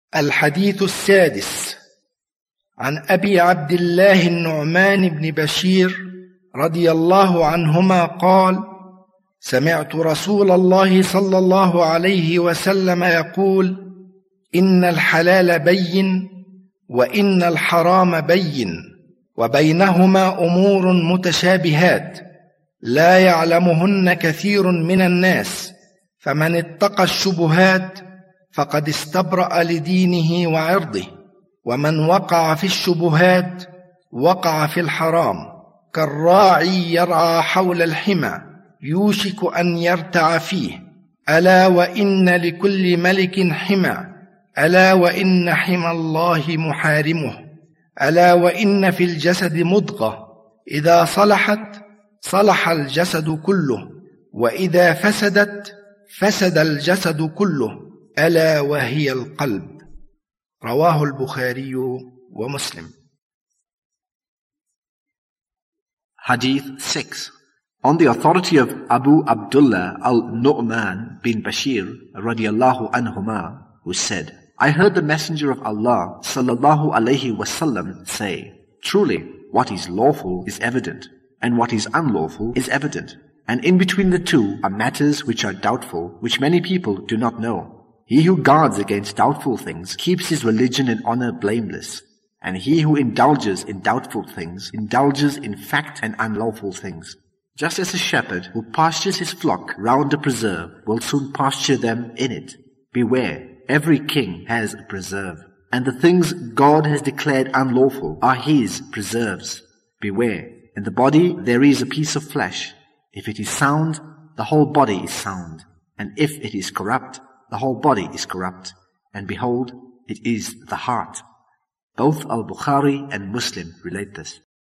الحديث السادس. عن أبي عبد الله النعمان بن بشير رضي الله عنهما قال: سمعت رسول الله صلى الله عليه وسلم يقول: إن الحلال بين وإن الحرام بين وبينهما أمور متشابهات لا يعلمهن كثير من الناس، فمن اتقى الشبهات فقد استبرأ لدينه وعرضه، ومن وقع في الشبهات وقع في الحرام، كالراعي يرعى حول الحمى يوشك أن يرتع فيه. ألا وإن لكل ملك حمى، ألا وإن حمى الله محارمه. ألا وإن في الجسد مضغة إذا صلحت صلح الجسد كله، وإذا فسدت فسد الجسد كله، ألا وهي القلب. رواه البخاري ومسلم. Hadith 6. On the authority of Abu Abdullah al-Nu'man bin Bashir radiyallahu anhuma, who said, I heard the Messenger of Allah sallallahu alayhi wasallam say, truly, what is lawful is evident, and what is unlawful is evident, and in between the two are matters which are doubtful, which many people do not know. He who guards against doubtful things keeps his religion and honor blameless, and he who indulges in doubtful things indulges in fact and unlawful things. Just as a shepherd who pastures his flock round a preserve will soon pasture them in it. Beware, every king has a preserve, and the things God has declared unlawful are his preserves. Beware, in the body there is a piece of flesh. If it is sound, the whole body is sound, and if it is corrupt, the whole body is corrupt, and behold, it is the heart. Both Al-Bukhari and Muslim relate this.